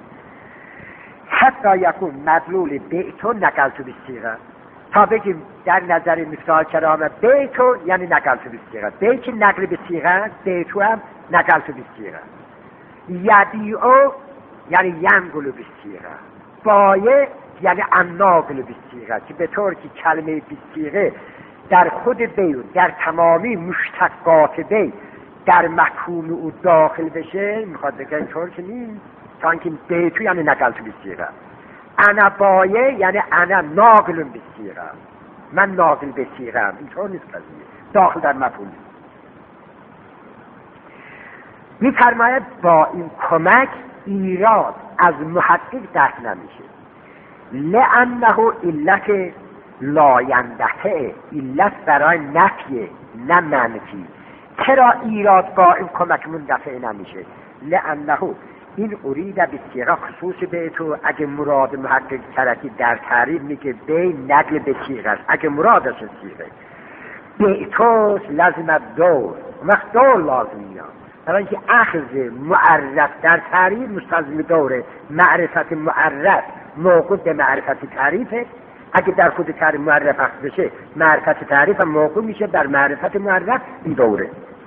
حتی یکون مدلول بیتو نقلتو به صیغه، تا بگیم در نظر مفتاح کرامه بیتو یعنی نقلتو به صیغه. بیت نقل به صیغه، بیتو هم نقلتو به صیغه. یبیعو یعنی ینقل به صیغه، بایع یعنی الناقل به صیغه، که به طور که کلمه به صیغه در خود بیع در تمامی مشتقات بیع در مفهوم او داخل بشه، میخواد بگه اینطور که نیست، تا اینکه بیتو یعنی نقلتو به صیغه. انا بایع یعنی انا ناقل به صیغه، من ناقل به صیغه‌ام، اینطور نیست قضیه، داخل در مفهوم. می‌فرماید با این کمک ایراد از محقق دفع نمیشه، لأنه علت لاینده، علت برای نفی نه منفی. چرا ایراد با این کمک مندفع نمیشه؟ لأنه این ارید به صیغه خصوص بیتو، اگه مراد محقق ترکی در تعریف میگه بی نقل به صیغه است، اگه مرادش صیغه بیتوس لازم دور، وقت دور لازم میاد، برای اینکه اخذ معرف در تعریف مستلزم دوره، معرفت معرف موقوف به معرفت تعریفه، اگه در خود تعریف معرف اخذ بشه معرفت تعریف هم موقوف میشه بر معرفت معرف، این دوره.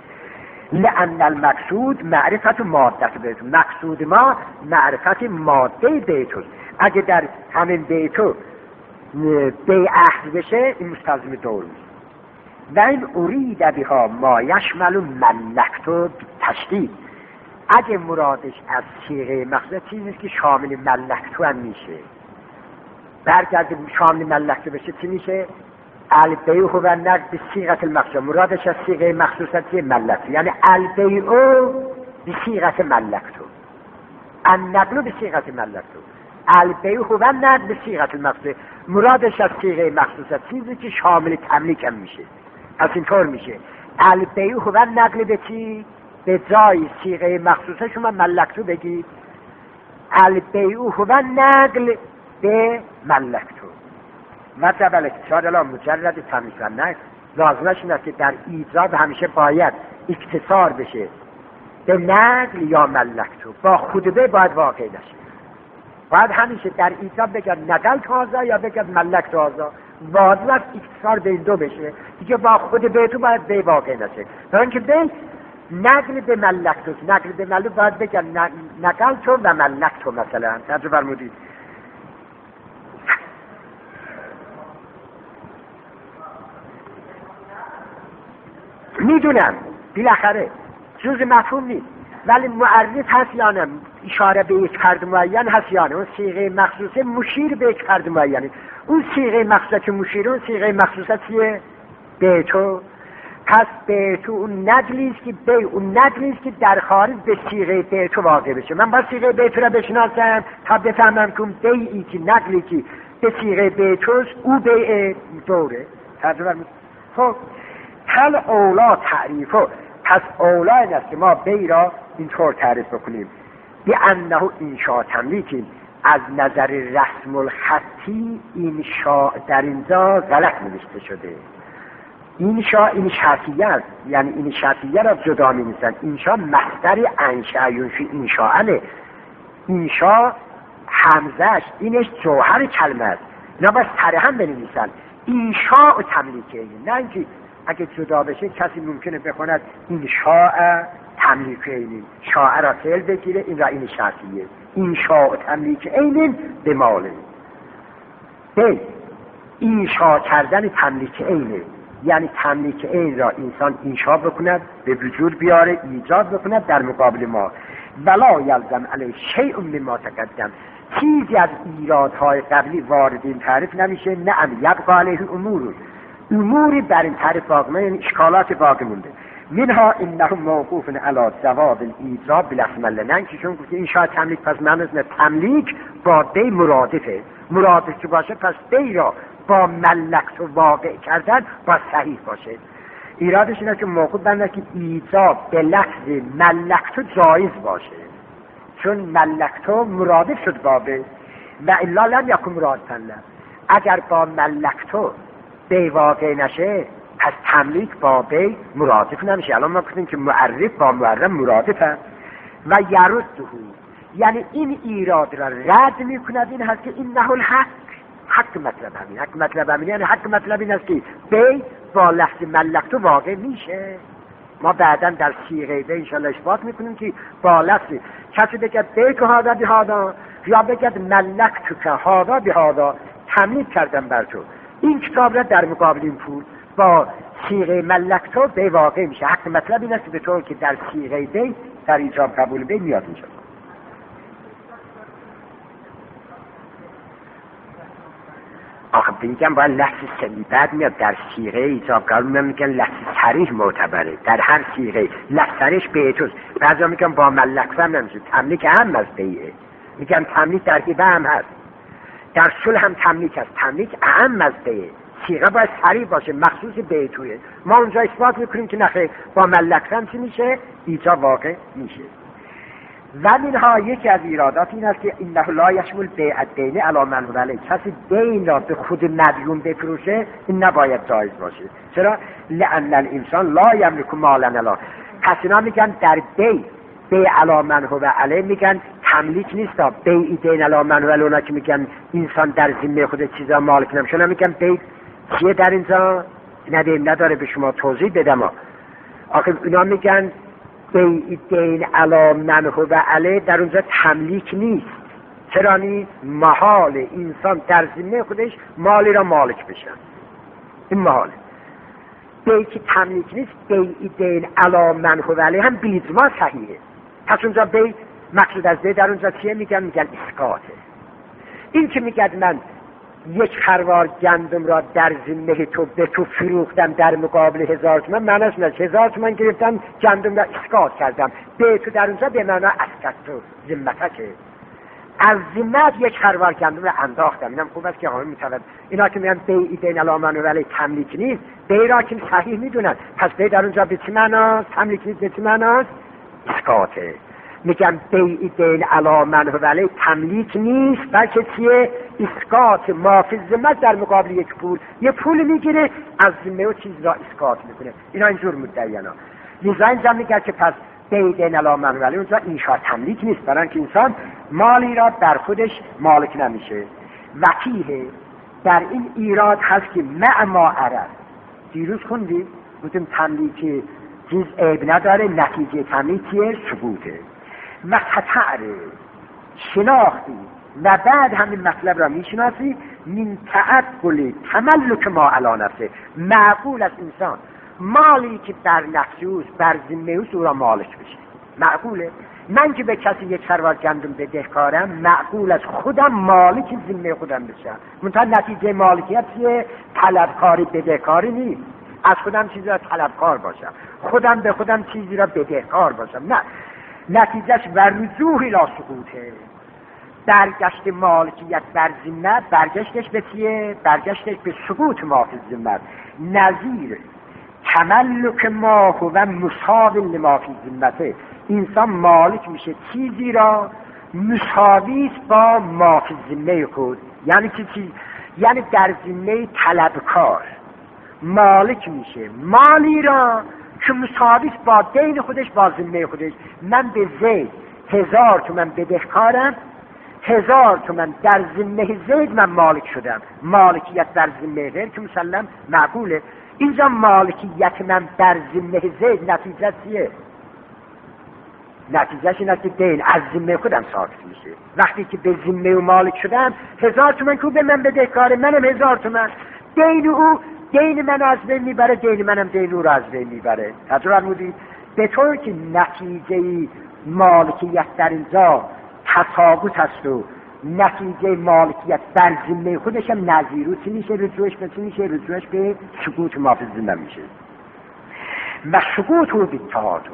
لأن المقصود معرفت ماده بیتو، مقصود ما معرفت ماده بیتو، اگه در همین بیتو بی اخذ بشه این مستلزم دور میشه. و این ارید بها ما یشمل ملکتو تشدید، اگه مرادش از صیغه مخصوص چیزی که شامل ملکتو هم میشه، برگرد شامل ملکتو بشه چی میشه؟ البیع و نقل به صیغه المخصوص، مرادش از صیغه مخصوصه ملکتو، یعنی البیع به صیغه ملکتو، النقل به صیغه ملکتو، البیع و نقل به صیغه المخصوص، مرادش از صیغه مخصوصه چیزی که شامل تملیک هم میشه. از اینطور میشه البیع و نقل به چی؟ به جای صیغه مخصوصه شما ملکتو بگید البیع و نقل به ملکتو. مطلب الاکتسار الان مجرد تمیز و نقل لازمش اینه که در ایجاد همیشه باید اکتسار بشه به نقل یا ملکتو، با خطبه باید واقع نشه، باید همیشه در ایجاد بگد نقل تازه یا بگد ملک تازه، واجب است اکتسار به این دو بشه دیگه، با خود بیتو باید به واقع نشه، برای اینکه به نقل به ملکتو، نقل به ملک باید بگد نقل تو و ملک تو. مثلا ترجمه فرمودید میدونم بالاخره جز مفهوم نیست، ولی معرف هست یا نه؟ اشاره به یک فرد معین هست یا نه؟ اون صیغه مخصوصه مشیر به یک فرد معینه، اون صیغه مخصوصه که مشیر، اون صیغه مخصوصه چیه؟ بیتو. پس بیتو اون نقلی است که بی اون نقلی است که در خارج به صیغه بیتو واقع بشه. من با صیغه بیتو را بشناسم تا بفهمم که اون بیعی که نقلی که به صیغه بیتوست او بیع دوره. ترجمه خب هل اولا تعریفو، پس اولا این است که ما بی را اینطور تعریف بکنیم بی انه انشاء تملیکیم، از نظر رسم الخطی انشاء در اینجا غلط نوشته شده. انشاء این شرطیه است، یعنی این شرطیه را جدا می نیستن. انشاء مصدر انشاء ینشی انشاءنه، انشاء همزش اینش جوهر کلمه است، اینا باید سر هم بنویسن انشاء تملیکه، نه اینکه اگه جدا بشه کسی ممکنه بخوند این شاء تملیک اینین، شاء را فعل بگیره این را این شرطیه، این شاء تملیک اینین به ماله. به این شاء کردن تملیک اینه، یعنی تملیک این را انسان انشاء بکند، به وجود بیاره، ایجاد بکند در مقابل ما. ولا یلزم علیه شیء مما تقدم، چیزی از ایرادهای قبلی وارد این تعریف نمیشه. نعم یبقى علیه امور، اموری بر این تعریف باقی مونده، یعنی اشکالات باقی مونده. منها انه موقوف علی جواب الاجاب بالاحمل، نه که چون گفت این شاء تملیک پس معنی نه تملیک با دی مرادفه، مرادف که باشه پس دی را با ملکت و واقع کردن با صحیح باشه. ایرادش اینه که موقوف بنده که ایجاب به لفظ ملکت جایز باشه، چون ملکت مرادف شد بابه و الا لم یکن مرادفا له. اگر با ملکت بی واقع نشه پس تملیک با بی مرادف نمیشه. الان ما گفتیم که معرف با معرف مرادفه. و یرده، یعنی این ایراد را رد میکند، این هست که این نهل حق، حق مطلب همین، حق مطلب همین، یعنی حق مطلب این است که بی با لفظ ملکتو واقع میشه. ما بعدا در صیغه بی انشاءالله اثبات میکنیم که با لفظ کسی بگد بی که هادا بی هادا یا بگد ملکتو که هادا بی هادا، تملیک کردم بر تو، این کتاب را در مقابل این پول با صیغه ملکتو بی واقع میشه. حق مطلب این است به طور که در صیغه بی در ایجاب قبول بی میاد میشه. آخه وقتی میگن باید لفظ سلی بعد میاد در صیغه ایجابگار میگن لفظ صریح معتبره، در هر صیغه لفظ صریح بیعتوست. بعضا میگن با ملک هم نمیشه، تملیک هم از بیعه، میگن تملیک در هبه هم هست، در صلح هم تملیک هست، تملیک هم از بیعه. صیغه باید صریح باشه، مخصوص بیعتوه. ما اونجا اثبات میکنیم که نخیر با ملک هم چی میشه؟ ایجاب واقع میشه. و منها یکی از ایرادات این است که انه لا یشمل بیع الدین علی من هو علیه، کسی دین را به خود مدیون بفروشه این نباید جایز باشه. چرا؟ لأن الانسان لا یملک مالا الا، پس اینا میگن در بیع بیع علی من هو علیه میگن تملیک نیست. بیع دین علی من هو علیه اونا که میگن انسان در ذمه خود چیزا مالک نمیشه، اونا میگن بیع چیه در اینجا؟ ندیم نداره به شما توضیح بدم. آخه اینا میگن بیع دین علی من هو علیه در اونجا تملیک نیست. چرا نیست؟ محال انسان در ذمه خودش مالی را مالک بشن، این محاله. بیع که تملیک نیست، بیع دین علی من هو علیه هم بی‌اجماع صحیحه. پس اونجا بیع مقصود از بیع در اونجا چیه؟ میگن میگن اسقاطه. این که میگن من یک خروار گندم را در ذمه تو به تو فروختم در مقابل هزار تومان، معنیش نه هزار تومان گرفتم گندم را اسقاط کردم. به تو در اونجا به معنی اسقاط تو ذمتکه، از ذمت یک خروار گندم را انداختم. اینم خوب است که آقای متولد اینا که میگن بیع دین علی من هو علیه تملیک نیست، بیع را که صحیح میدونن، پس بیع در اونجا به چه معناست؟ تملیک نیست، به چه معناست؟ اسقاطه. میگم بیع دین علی من هو علیه تملیک نیست، بلکه چیه؟ اسقاط ما فی الذمه در مقابل یک پول. یه پول میگیره از ذمه و چیز را اسقاط میکنه. اینا اینجور مدعیانا. لذا اینجا میگه که پس بیع دین علی من هو علیه اونجا انشاء تملیک نیست، برای اینکه انسان مالی را در خودش مالک نمیشه. وقیه در این ایراد هست که مع ما عرض، دیروز خوندیم گفتیم تملیک چیز عیب نداره، نتیجه تملیکیه ثبوته. و تطعره شناختی و بعد همین مطلب را میشناسی من تعقل تملک ما علی نفسه، معقول از انسان مالی که بر نفسی اوست بر ذمه اوست او را مالک بشه. معقوله من که به کسی یک خروار گندم بدهکارم، معقول از خودم مالک ذمه خودم بشم. منتها نتیجه مالکیت چیه؟ طلبکاری بدهکاری نیست، از خودم چیزی را طلبکار باشم، خودم به خودم چیزی را بدهکار باشم. نه، نتیجهش و رجوع الی سقوطه، برگشت مالکیت بر ذمه، برگشتش به چیه؟ برگشتش به سقوط ما فی ذمه. نظیر تملک ما هو مساو لما فی ذمته، انسان مالک میشه چیزی را مساوی است با ما فی ذمه خود. یعنی که چیز، یعنی در ذمه طلبکار مالک میشه مالی را که مساوی است با دین خودش، با ذمه خودش. من به زید هزار تومن بدهکارم، هزار تومن در ذمه زید من مالک شدم. مالکیت در ذمه غیر که مسلم معقوله. اینجا مالکیت من در ذمه زید نتیجه چیه؟ نتیجهش این است که دین از ذمه خودم ثابت میشه. وقتی که به ذمه و مالک شدم، هزار تومن که به من بدهکاره، منم هزار تومن، دین او دین من از بین میبره، دین منم دین او را از بین میبره. تجربه فرمودید به طور که نتیجه مالکیت در اینجا تفاوت است و نتیجه مالکیت بر ذمه خودش هم نظیر او چی میشه؟ رجوعش به چی میشه؟ رجوعش به سقوط ما فی ذمه میشه. و سقوط رو به تعاطف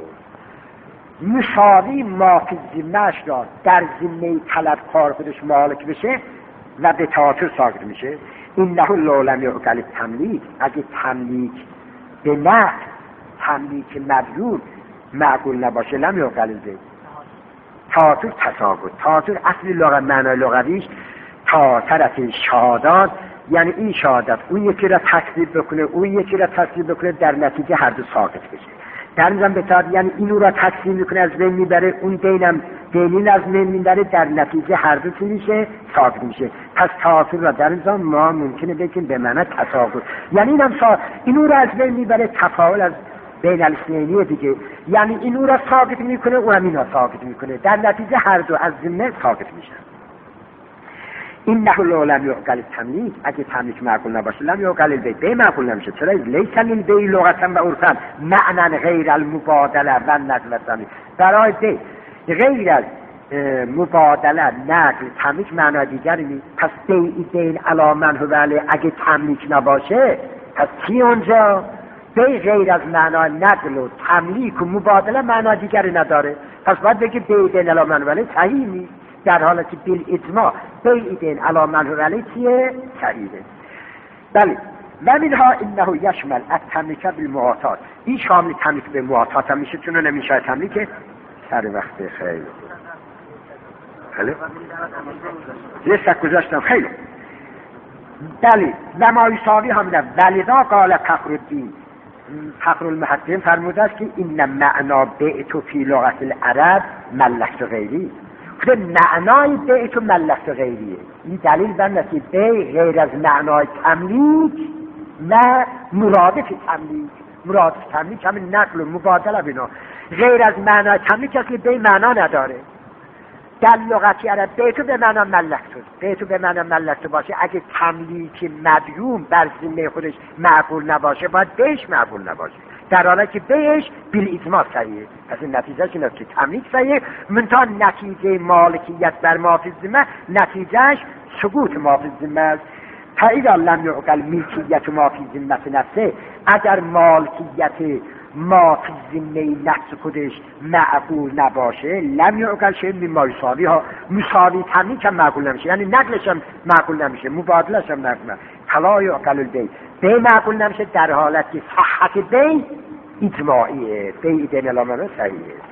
مساوی ما فی ذمه‌اش را در ذمه طلبکار خودش مالک بشه و به تعاطف ساقط میشه. اینه لو لم یعقل تملیک، اگه تملیک به نه تملیک مبذول معقول نباشه، لم یعقل زید تعاطف تساقط. تعاطف اصلی لغت معنای لغویش تا طرف شهادات، یعنی این شهادت اون یکی را تکذیب بکنه، اون یکی را تکذیب بکنه، در نتیجه هر دو ساقط بشه. در اینجا به تعاطف یعنی اینو را تکذیب میکنه از بین میبره، اون دینم دینین از بین میبره، در نتیجه هر دو چی میشه؟ ساقط میشه. پس تعاطف را در اینجا ما ممکنه بگیم به معنی تساقط، یعنی اینم سا... اینو را از بین میبره، تفاعل از بین الاثنینی دیگه، یعنی اینو را ساقط میکنه، اونم اینا ساقط میکنه، در نتیجه هر دو از ذمه ساقط میشن. این نحو لو لم یعقل تملیک، اگه تملیک معقول نباشه لم یعقل البیع، بیع معقول نمیشه. چرا؟ لیس للبیع لغتا و عرفا معنی غیر المبادله و نقل ثمن، برای بیع غیر از مبادله نقل تملیک معنا دیگری نیست. پس بیع دین علی من هو علیه اگه تملیک نباشه پس چی اونجا؟ بیع غیر از معنا نقل و تملیک و مبادله معنا دیگری نداره. پس باید بگی بیع دین علی من هو علیه صحیح نیست، در حالی که بالاجماع بیع دین علی من هو علیه چیه؟ صحیحه. بله و منها انه یشمل التملیک بالمعاطات، این شامل تملیک به معاطات هم میشه، چون نمیشه تملیک سر وقت. خیلی خیلی یه سک گذاشتم. خیلی بله و ما یساوی همینه. ولذا قال فخرالدین فخرالمحققین فرموده است که این معنا بیعت فی لغت العرب ملکت غیری، خود معنای بیعت و ملکت غیریه. این دلیل بر است که بیع غیر از معنای تملیک و مرادف تملیک، مرادف تملیک همین نقل و مبادله بینا، غیر از معنای تملیک است که بیع معنا نداره. در لغت عرب بیتو به معنا ملکتو، بیتو به معنا ملکتو باشه، اگه تملیک مدیوم بر ذمه خودش معقول نباشه باید بیش معقول نباشه، در حالی که بیش بالاجماع صحیحه. پس این نتیجهش اینه که تملیک صحیحه، منتها نتیجه مالکیت بر ما فی الذمه نتیجهش سقوط ما فی الذمه است. فاذا لم یعقل ملکیت ما فی ذمه نفسه، اگر مالکیت ما فی ذمه نفس خودش معقول نباشه، لم یعقل شیء مما یساوی ها، مساوی تملیک هم معقول نمیشه، یعنی نقلش هم معقول نمیشه، مبادلش هم معقول نمیشه. فلا یعقل البیع، بیع معقول نمیشه در حالت که صحت بیع اجماعیه، بیع دین علی من صحیحه.